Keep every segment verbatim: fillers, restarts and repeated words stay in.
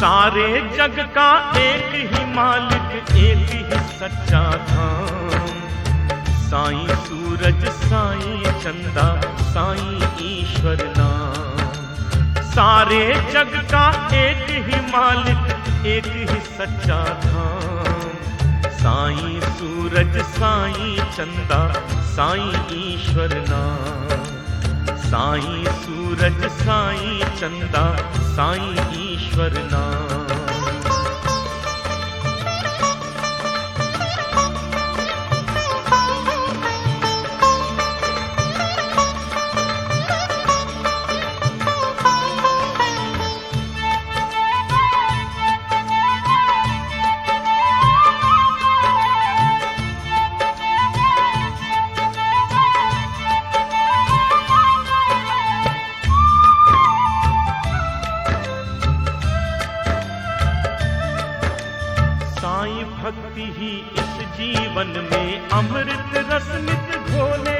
सारे जग का एक ही मालिक, एक ही सच्चा धाम। साईं सूरज साईं चंदा साईं ईश्वर नाम। सारे जग का एक ही मालिक, एक ही सच्चा धाम। साईं सूरज साईं चंदा साईं ईश्वर नाम। साईं सूरज साईं चंदा साईं ईश्वर नाम। साईं भक्ति ही इस जीवन में अमृत रस नित घोले।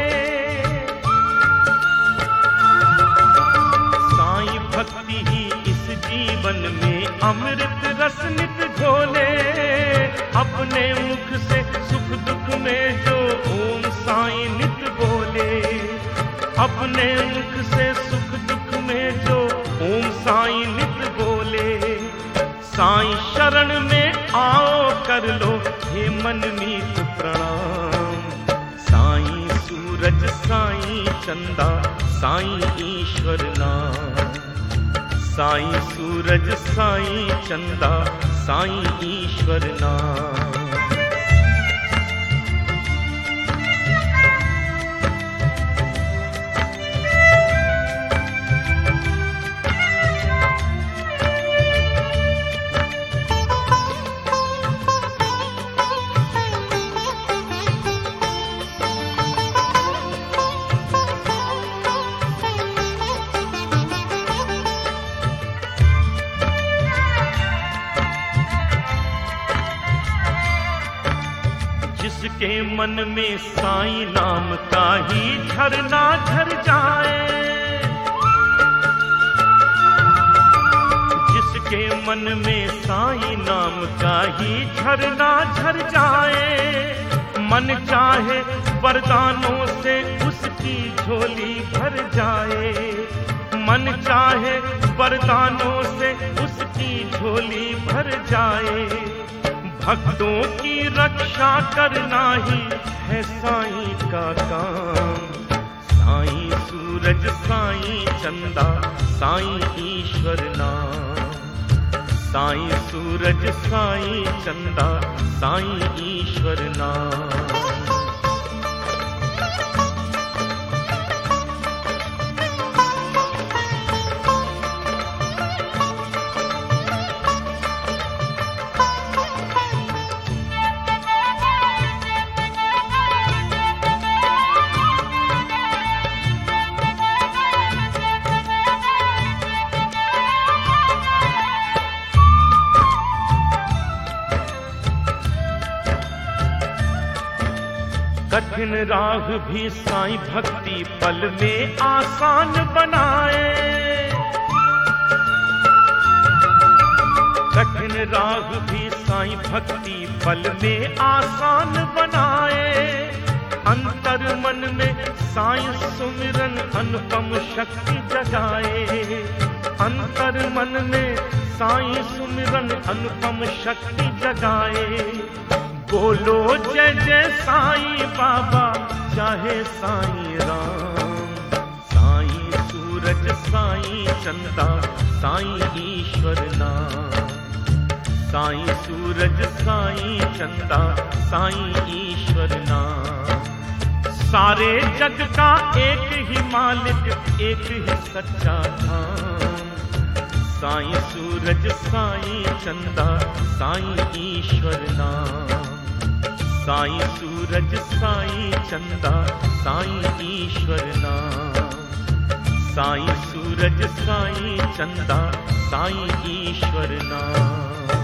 साईं भक्ति ही इस जीवन में अमृत रस नित घोले। अपने मुख से सुख दुख में जो ओम साईं नित बोले। अपने मुख से सुख दुख में जो ओम साईं नित बोले। साईं शरण में आओ कर लो हे मन मीत प्रणाम। साईं सूरज साईं चंदा साईं ईश्वर नाम। साईं सूरज साईं चंदा साईं ईश्वर नाम। जिसके मन में साईं नाम का ही झरना झर जाए। जिसके मन में साईं नाम का ही झरना झर जाए। मन चाहे वरदानों से उसकी झोली भर जाए। मन चाहे वरदानों से उसकी झोली भर जाए। भक्तों की रक्षा करना ही है साईं का काम। साईं सूरज साईं चंदा साईं ईश्वर नाम। साईं सूरज साईं चंदा साईं ईश्वर नाम। कठिन राह भी साईं भक्ति पल में आसान बनाए। कठिन राह भी साईं भक्ति पल में आसान बनाए। अंतर मन में साईं सुमिरन अनुपम शक्ति जगाए। अंतर मन में साईं सुमिरन अनुपम शक्ति जगाए। बोलो जय जय साईं बाबा चाहे साईं राम। साईं सूरज साईं चंदा साईं ईश्वर नाम। साईं सूरज साईं चंदा साईं ईश्वर नाम। सारे जग का एक ही मालिक, एक ही सच्चा धाम। साईं सूरज साईं चंदा साईं ईश्वर नाम। साईं सूरज साईं चंदा साईं ईश्वर नाम। साईं सूरज साईं चंदा साईं ईश्वर नाम।